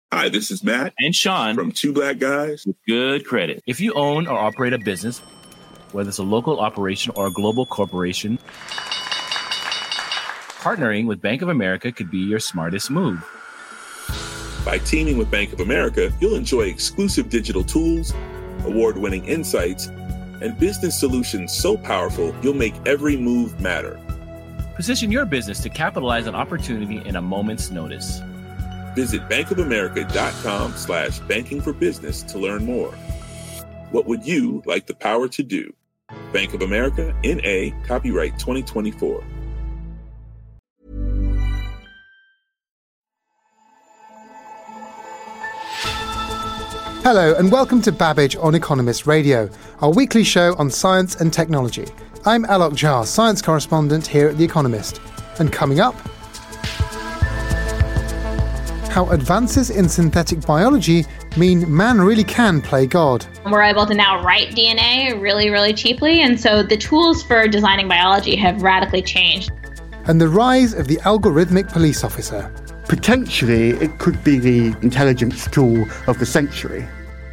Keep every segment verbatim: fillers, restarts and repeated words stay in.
Hi, this is Matt and Sean from Two Black Guys with Good Credit. If you own or operate a business, whether it's a local operation or a global corporation, partnering with Bank of America could be your smartest move. By teaming with Bank of America, you'll enjoy exclusive digital tools, award-winning insights, and business solutions so powerful you'll make every move matter. Position your business to capitalize on opportunity in a moment's notice. Visit bankofamerica.com slash banking for business to learn more. What would you like the power to do? Bank of America, N A, copyright twenty twenty-four. Hello and welcome to Babbage on Economist Radio, our weekly show on science and technology. I'm Alok Jha, science correspondent here at The Economist. And coming up, how advances in synthetic biology mean man really can play God. We're able to now write D N A really, really cheaply, and so the tools for designing biology have radically changed. And the rise of the algorithmic police officer. Potentially, it could be the intelligence tool of the century.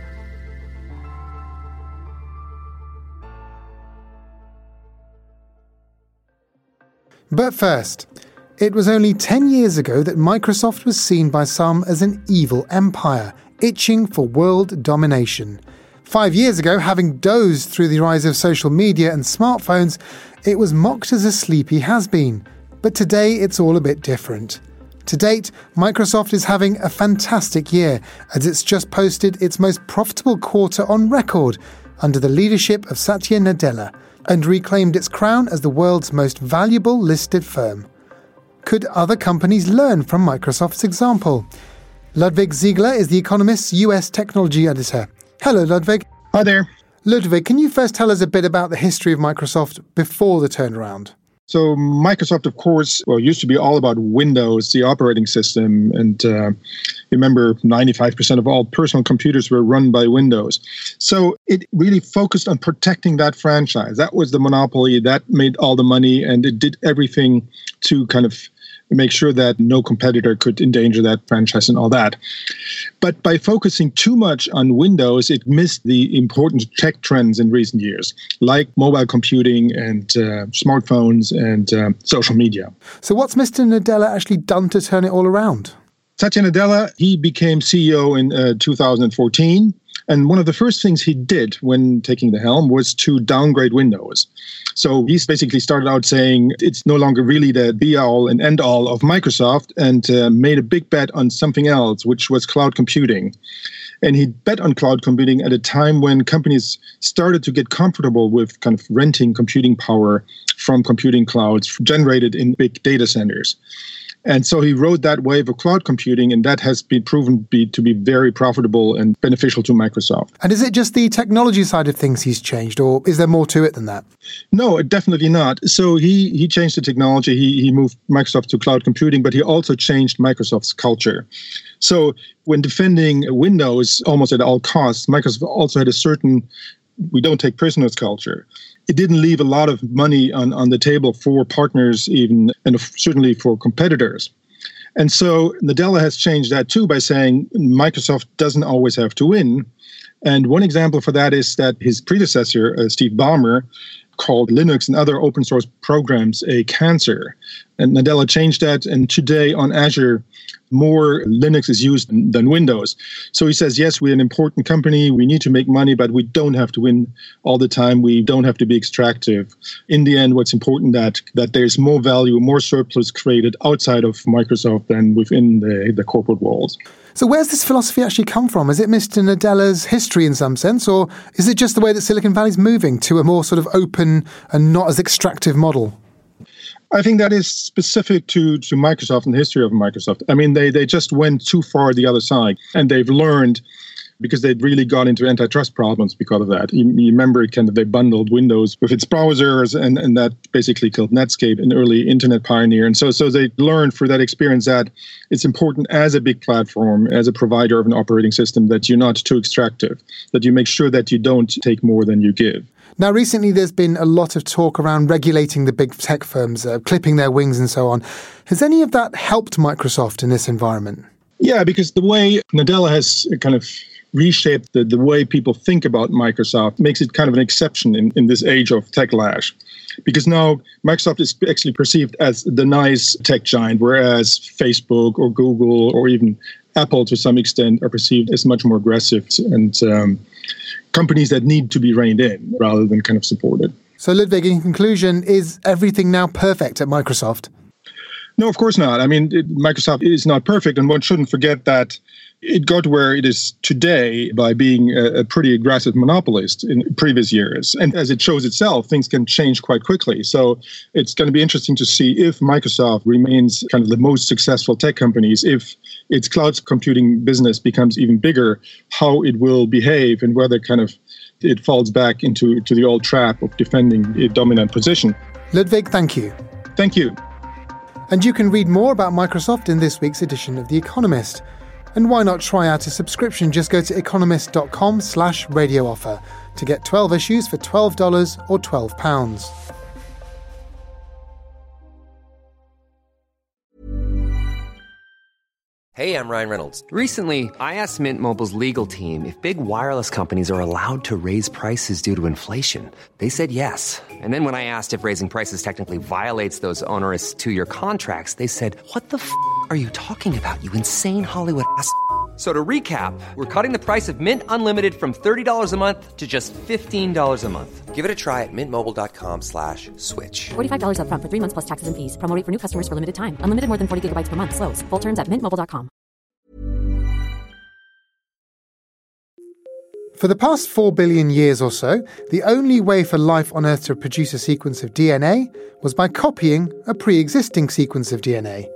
But first, it was only ten years ago that Microsoft was seen by some as an evil empire, itching for world domination. Five years ago, having dozed through the rise of social media and smartphones, it was mocked as a sleepy has-been. But today, it's all a bit different. To date, Microsoft is having a fantastic year, as it's just posted its most profitable quarter on record under the leadership of Satya Nadella, and reclaimed its crown as the world's most valuable listed firm. Could other companies learn from Microsoft's example? Ludwig Ziegler is The Economist's U S technology editor. Hello, Ludwig. Hi there. Ludwig, can you first tell us a bit about the history of Microsoft before the turnaround? So Microsoft, of course, well, used to be all about Windows, the operating system. And uh, remember, ninety-five percent of all personal computers were run by Windows. So it really focused on protecting that franchise. That was the monopoly. That made all the money. And it did everything to kind of make sure that no competitor could endanger that franchise and all that. But by focusing too much on Windows, it missed the important tech trends in recent years, like mobile computing and uh, smartphones and uh, social media. So what's Mister Nadella actually done to turn it all around? Satya Nadella, he became C E O in uh, two thousand fourteen. And one of the first things he did when taking the helm was to downgrade Windows. So he's basically started out saying it's no longer really the be-all and end-all of Microsoft, and uh, made a big bet on something else, which was cloud computing. And he bet on cloud computing at a time when companies started to get comfortable with kind of renting computing power from computing clouds generated in big data centers. And so he rode that wave of cloud computing, and that has been proven be, to be very profitable and beneficial to Microsoft. And is it just the technology side of things he's changed, or is there more to it than that? No, definitely not. So he he changed the technology. He he moved Microsoft to cloud computing, but he also changed Microsoft's culture. So when defending Windows almost at all costs, Microsoft also had a certain we don't take prisoners culture. It didn't leave a lot of money on, on the table for partners even, and certainly for competitors. And so Nadella has changed that too by saying Microsoft doesn't always have to win. And one example for that is that his predecessor, uh, Steve Ballmer, called Linux and other open source programs a cancer. And Nadella changed that, and today on Azure, more Linux is used than Windows. So he says, yes, we're an important company, we need to make money, but we don't have to win all the time, we don't have to be extractive. In the end, what's important that that there's more value, more surplus created outside of Microsoft than within the, the corporate walls. So where's this philosophy actually come from? Is it Mister Nadella's history in some sense, or is it just the way that Silicon Valley's moving to a more sort of open and not as extractive model? I think that is specific to, to Microsoft and the history of Microsoft. I mean, they, they just went too far the other side, and they've learned because they'd really got into antitrust problems because of that. You, you remember kind of they bundled Windows with its browsers, and, and that basically killed Netscape, an early internet pioneer. And so, so they learned through that experience that it's important as a big platform, as a provider of an operating system, that you're not too extractive, that you make sure that you don't take more than you give. Now, recently there's been a lot of talk around regulating the big tech firms, uh, clipping their wings and so on. Has any of that helped Microsoft in this environment? Yeah, because the way Nadella has kind of reshaped the, the way people think about Microsoft makes it kind of an exception in, in this age of techlash. Because now Microsoft is actually perceived as the nice tech giant, whereas Facebook or Google or even Apple to some extent are perceived as much more aggressive and um, companies that need to be reined in rather than kind of supported. So Ludwig, in conclusion, is everything now perfect at Microsoft? No, of course not. I mean, it, Microsoft is not perfect, and one shouldn't forget that it got where it is today by being a, a pretty aggressive monopolist in previous years. And as it shows itself, things can change quite quickly. So it's going to be interesting to see if Microsoft remains kind of the most successful tech companies, if its cloud computing business becomes even bigger, how it will behave and whether kind of it falls back into to the old trap of defending a dominant position. Ludwig, thank you. Thank you. And you can read more about Microsoft in this week's edition of The Economist. And why not try out a subscription? Just go to economist.com slash radio offer to get twelve issues for twelve dollars or twelve pounds. Hey, I'm Ryan Reynolds. Recently, I asked Mint Mobile's legal team if big wireless companies are allowed to raise prices due to inflation. They said yes. And then when I asked if raising prices technically violates those onerous two-year contracts, they said, "What the f*** are you talking about, you insane Hollywood ass f- So to recap, we're cutting the price of Mint Unlimited from thirty dollars a month to just fifteen dollars a month. Give it a try at mintmobile.com slash switch. forty-five dollars up front for three months plus taxes and fees. Promo rate for new customers for limited time. Unlimited more than forty gigabytes per month. Slows full terms at mint mobile dot com. For the past four billion years or so, the only way for life on Earth to produce a sequence of D N A was by copying a pre-existing sequence of D N A.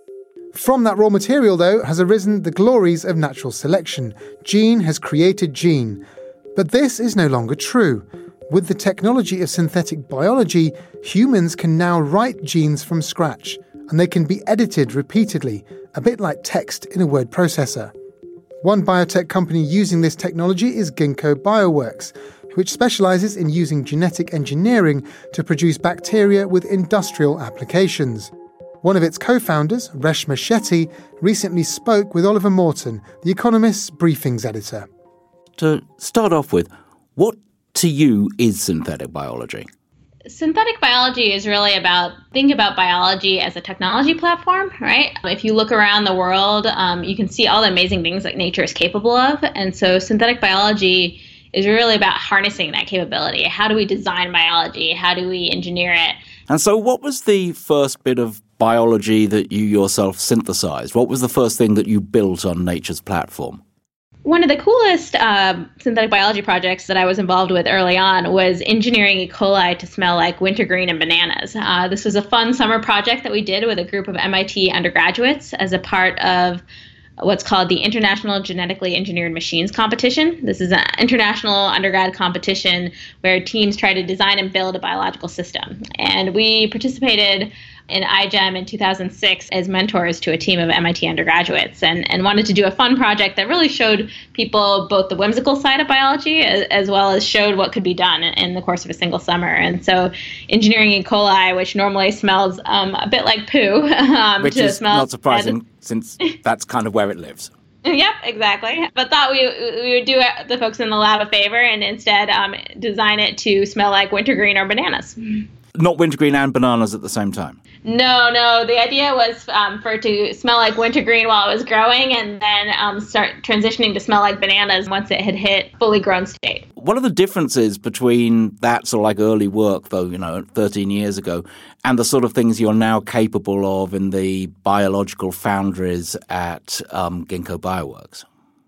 From that raw material, though, has arisen the glories of natural selection. Gene has created gene. But this is no longer true. With the technology of synthetic biology, humans can now write genes from scratch, and they can be edited repeatedly, a bit like text in a word processor. One biotech company using this technology is Ginkgo Bioworks, which specializes in using genetic engineering to produce bacteria with industrial applications. One of its co-founders, Reshma Shetty, recently spoke with Oliver Morton, The Economist's briefings editor. To start off with, what to you is synthetic biology? Synthetic biology is really about, think about biology as a technology platform, right? If you look around the world, um, you can see all the amazing things that nature is capable of. And so synthetic biology is really about harnessing that capability. How do we design biology? How do we engineer it? And so what was the first bit of biology that you yourself synthesized? What was the first thing that you built on nature's platform? One of the coolest uh, synthetic biology projects that I was involved with early on was engineering E. coli to smell like wintergreen and bananas. Uh, this was a fun summer project that we did with a group of M I T undergraduates as a part of what's called the International Genetically Engineered Machines Competition. This is an international undergrad competition where teams try to design and build a biological system. And we participated in iGEM in two thousand six as mentors to a team of M I T undergraduates and, and wanted to do a fun project that really showed people both the whimsical side of biology as, as well as showed what could be done in, in the course of a single summer. And so engineering E. coli, which normally smells um, a bit like poo. Um, which to is smell not surprising since that's kind of where it lives. Yep, exactly. But thought we we would do it, the folks in the lab a favor and instead um, design it to smell like wintergreen or bananas. Not wintergreen and bananas at the same time? No, no. The idea was um, for it to smell like wintergreen while it was growing and then um, start transitioning to smell like bananas once it had hit fully grown state. What are the differences between that sort of like early work, though, you know, thirteen years ago, and the sort of things you're now capable of in the biological foundries at um, Ginkgo Bioworks?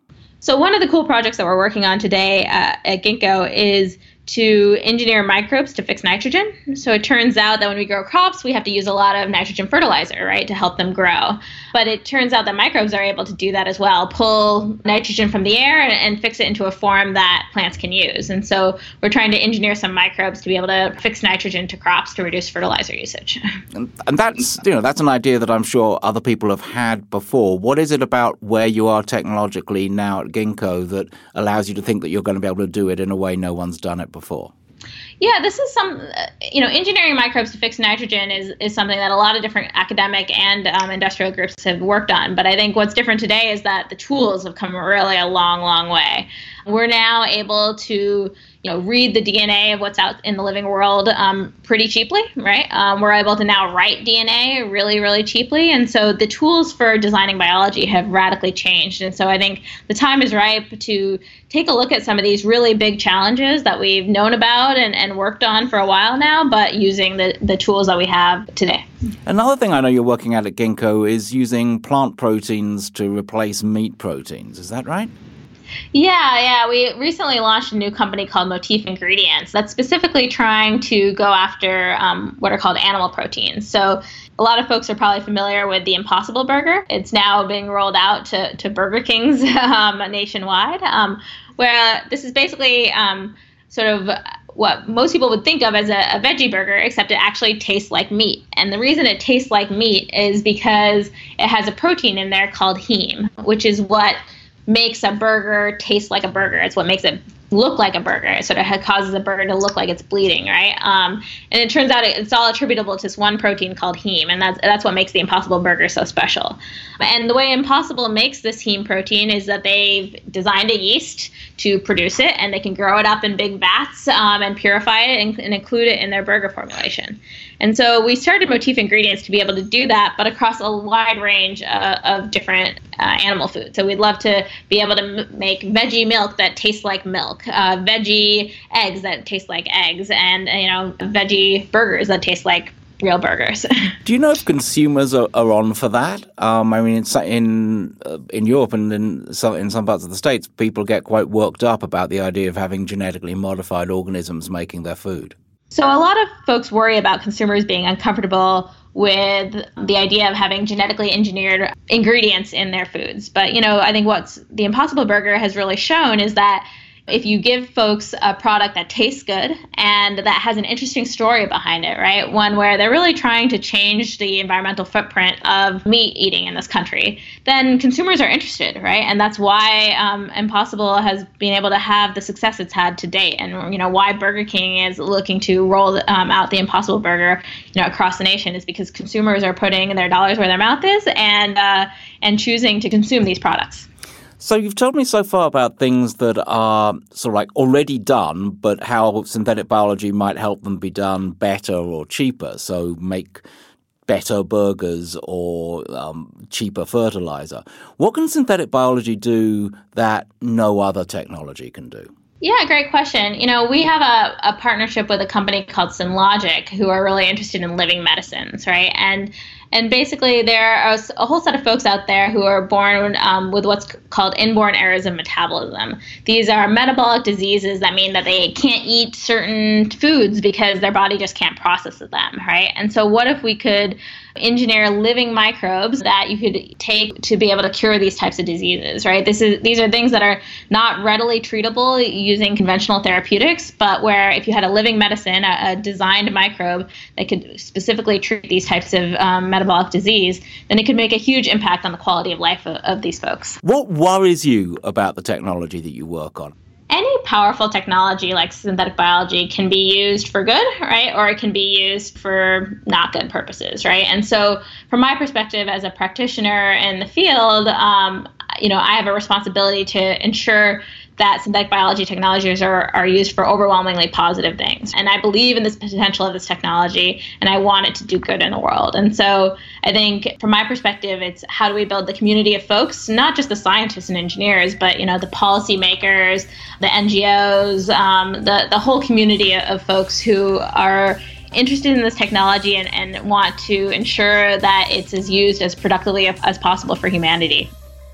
So one of the cool projects that we're working on today uh, at Ginkgo is to engineer microbes to fix nitrogen. So it turns out that when we grow crops, we have to use a lot of nitrogen fertilizer, right, to help them grow. But it turns out that microbes are able to do that as well, pull nitrogen from the air and, and fix it into a form that plants can use. And so we're trying to engineer some microbes to be able to fix nitrogen to crops to reduce fertilizer usage. And, and that's, you know, that's an idea that I'm sure other people have had before. What is it about where you are technologically now at Ginkgo that allows you to think that you're going to be able to do it in a way no one's done it before? Yeah, this is some, uh, you know, engineering microbes to fix nitrogen is, is something that a lot of different academic and um, industrial groups have worked on. But I think what's different today is that the tools have come really a long, long way. We're now able to, you know, read the D N A of what's out in the living world um, pretty cheaply, right? Um, we're able to now write D N A really, really cheaply. And so the tools for designing biology have radically changed. And so I think the time is ripe to take a look at some of these really big challenges that we've known about and, and worked on for a while now, but using the, the tools that we have today. Another thing I know you're working at at Ginkgo is using plant proteins to replace meat proteins. Is that right? Yeah, yeah. We recently launched a new company called Motif Ingredients that's specifically trying to go after um, what are called animal proteins. So a lot of folks are probably familiar with the Impossible Burger. It's now being rolled out to, to Burger Kings um, nationwide, um, where this is basically um, sort of what most people would think of as a, a veggie burger, except it actually tastes like meat. And the reason it tastes like meat is because it has a protein in there called heme, which is what makes a burger taste like a burger. It's what makes it look like a burger. It sort of causes a burger to look like it's bleeding, right? Um, and it turns out it's all attributable to this one protein called heme, and that's that's what makes the Impossible Burger so special. And the way Impossible makes this heme protein is that they've designed a yeast to produce it, and they can grow it up in big vats um, and purify it and, and include it in their burger formulation. And so we started Motif Ingredients to be able to do that, but across a wide range uh, of different uh, animal foods. So we'd love to be able to m- make veggie milk that tastes like milk, uh, veggie eggs that taste like eggs, and you know, veggie burgers that taste like real burgers. Do you know if consumers are, are on for that? Um, I mean, in in, uh, in Europe and in some, in some parts of the States, people get quite worked up about the idea of having genetically modified organisms making their food. So a lot of folks worry about consumers being uncomfortable with the idea of having genetically engineered ingredients in their foods. But, you know, I think what's the Impossible Burger has really shown is that if you give folks a product that tastes good and that has an interesting story behind it, right? One where they're really trying to change the environmental footprint of meat eating in this country, then consumers are interested, right? And that's why um, Impossible has been able to have the success it's had to date, and you know why Burger King is looking to roll um, out the Impossible Burger, you know, across the nation, is because consumers are putting their dollars where their mouth is and uh, and choosing to consume these products. So you've told me so far about things that are sort of like already done, but how synthetic biology might help them be done better or cheaper. So make better burgers or um, cheaper fertilizer. What can synthetic biology do that no other technology can do? Yeah, great question. You know, we have a, a partnership with a company called Synlogic, who are really interested in living medicines, right? And And basically, there are a whole set of folks out there who are born um, with what's called inborn errors of metabolism. These are metabolic diseases that mean that they can't eat certain foods because their body just can't process them, right? And so what if we could engineer living microbes that you could take to be able to cure these types of diseases, right? This is these are things that are not readily treatable using conventional therapeutics, but where if you had a living medicine, a, a designed microbe that could specifically treat these types of um, metabolic disease, then it could make a huge impact on the quality of life of, of these folks. What worries you about the technology that you work on? Any powerful technology like synthetic biology can be used for good, right? Or it can be used for not good purposes, right? And so from my perspective as a practitioner in the field, um, you know, I have a responsibility to ensure that synthetic biology technologies are, are used for overwhelmingly positive things. And I believe in this potential of this technology, and I want it to do good in the world. And so I think from my perspective, it's how do we build the community of folks, not just the scientists and engineers, but, you know, the policymakers, the N G Os, um, the, the whole community of folks who are interested in this technology and, and want to ensure that it's as used as productively as possible for humanity.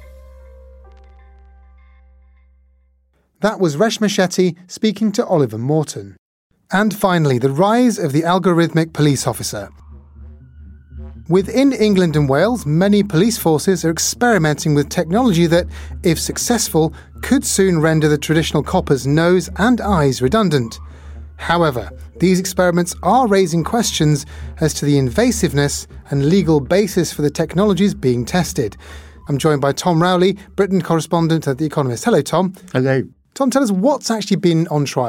That was Reshma Shetty speaking to Oliver Morton. And finally, the rise of the algorithmic police officer. Within England and Wales, many police forces are experimenting with technology that, if successful, could soon render the traditional copper's nose and eyes redundant. However, these experiments are raising questions as to the invasiveness and legal basis for the technologies being tested. I'm joined by Tom Rowley, Britain correspondent at The Economist. Hello, Tom. Hello. Tom, tell us what's actually been on trial.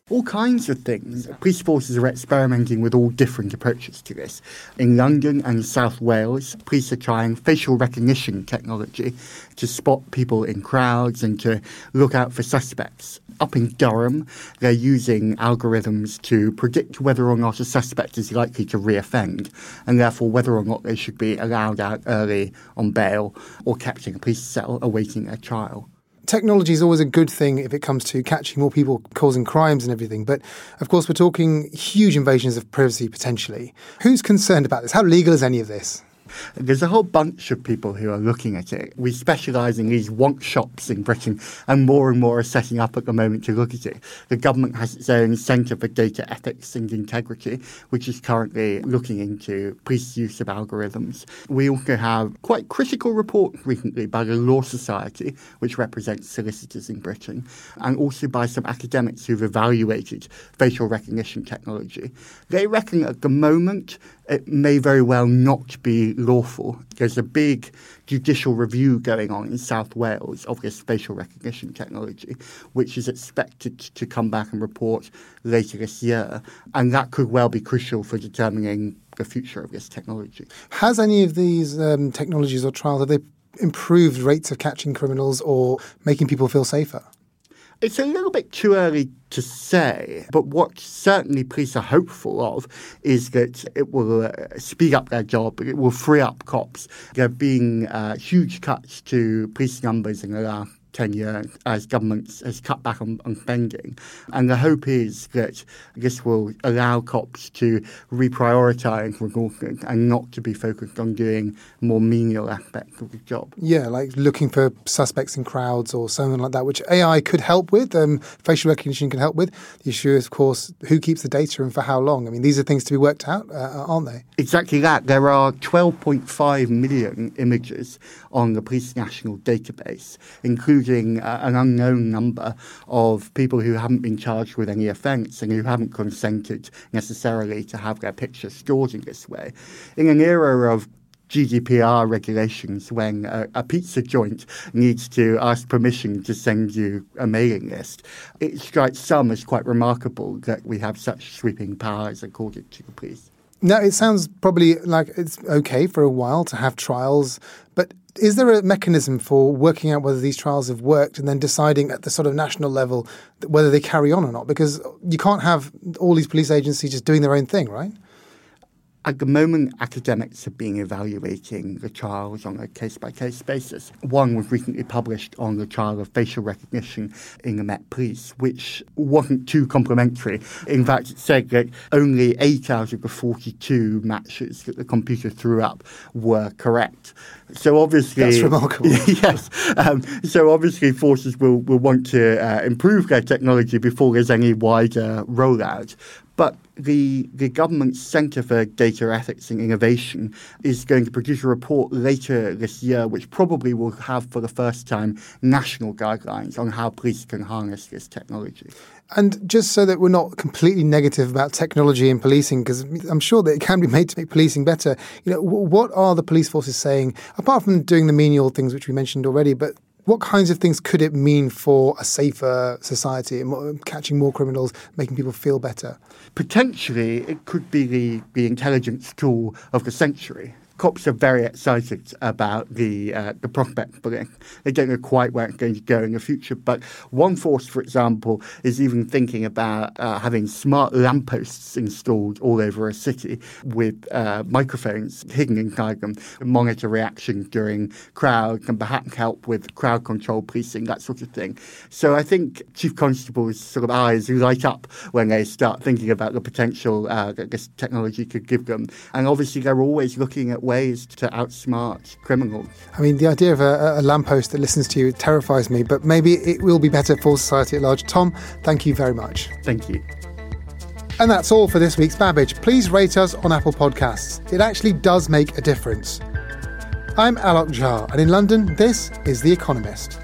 All kinds of things. Police forces are experimenting with all different approaches to this. In London and South Wales, police are trying facial recognition technology to spot people in crowds and to look out for suspects. Up in Durham, they're using algorithms to predict whether or not a suspect is likely to reoffend, and therefore whether or not they should be allowed out early on bail or kept in a police cell awaiting their trial. Technology is always a good thing if it comes to catching more people causing crimes and everything. But, of course, we're talking huge invasions of privacy potentially. Who's concerned about this? How legal is any of this? There's a whole bunch of people who are looking at it. We specialise in these wonk shops in Britain, and more and more are setting up at the moment to look at it. The government has its own Centre for Data Ethics and Integrity, which is currently looking into police use of algorithms. We also have quite critical reports recently by the Law Society, which represents solicitors in Britain, and also by some academics who've evaluated facial recognition technology. They reckon at the moment it may very well not be lawful. There's a big judicial review going on in South Wales of this facial recognition technology, which is expected to come back and report later this year. And that could well be crucial for determining the future of this technology. Has any of these um, technologies or trials, have they improved rates of catching criminals or making people feel safer? It's a little bit too early to say, but what certainly police are hopeful of is that it will uh, speed up their job, it will free up cops. There have been uh, huge cuts to police numbers in the last ten years as government has cut back on, on spending. And the hope is that this will allow cops to reprioritise resources and not to be focused on doing more menial aspects of the job. Yeah, like looking for suspects in crowds or something like that, which A I could help with, um, facial recognition can help with. The issue is, of course, who keeps the data and for how long? I mean, these are things to be worked out, uh, aren't they? Exactly that. There are twelve point five million images on the Police National Database, including Uh, an unknown number of people who haven't been charged with any offence and who haven't consented necessarily to have their picture stored in this way. In an era of G D P R regulations, when a, a pizza joint needs to ask permission to send you a mailing list, it strikes some as quite remarkable that we have such sweeping powers accorded to the police. Now, it sounds probably like it's okay for a while to have trials, but is there a mechanism for working out whether these trials have worked and then deciding at the sort of national level whether they carry on or not? Because you can't have all these police agencies just doing their own thing, right? At the moment, academics are being evaluating the trials on a case-by-case basis. One was recently published on the trial of facial recognition in the Met Police, which wasn't too complimentary. In fact, it said that only eight out of the forty-two matches that the computer threw up were correct. So obviously, that's remarkable. Yes. Um, so obviously, forces will, will want to uh, improve their technology before there's any wider rollout. But the the government's Centre for Data Ethics and Innovation is going to produce a report later this year, which probably will have for the first time national guidelines on how police can harness this technology. And just so that we're not completely negative about technology and policing, because I'm sure that it can be made to make policing better, you know, what are the police forces saying, apart from doing the menial things which we mentioned already, but what kinds of things could it mean for a safer society, catching more criminals, making people feel better? Potentially, it could be the, the intelligence tool of the century. Cops are very excited about the uh, the prospect for it. They don't know quite where it's going to go in the future. But one force, for example, is even thinking about uh, having smart lampposts installed all over a city with uh, microphones hidden inside them to monitor reaction during crowds and perhaps help with crowd control policing, that sort of thing. So I think chief constables' sort of eyes light up when they start thinking about the potential uh, that this technology could give them. And obviously, they're always looking at ways to outsmart criminals. I mean, the idea of a, a lamppost that listens to you terrifies me, but maybe it will be better for society at large. Tom, thank you very much. Thank you. And that's all for this week's Babbage. Please rate us on Apple Podcasts. It actually does make a difference. I'm Alok Jha, and in London, this is The Economist.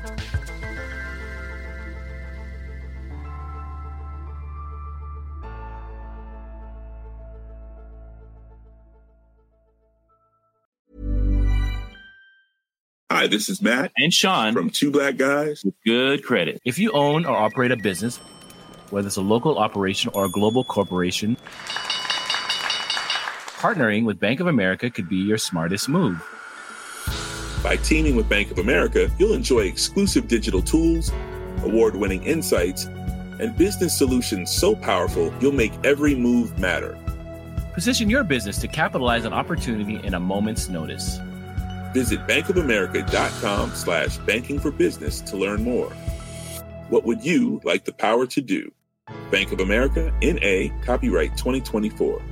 Hi, this is Matt and Sean from Two Black Guys with Good Credit. If you own or operate a business, whether it's a local operation or a global corporation, partnering with Bank of America could be your smartest move. By teaming with Bank of America, you'll enjoy exclusive digital tools, award-winning insights, and business solutions so powerful you'll make every move matter. Position your business to capitalize on opportunity in a moment's notice. Visit bankofamerica.com slash banking for business to learn more. What would you like the power to do? Bank of America, N A, copyright twenty twenty-four.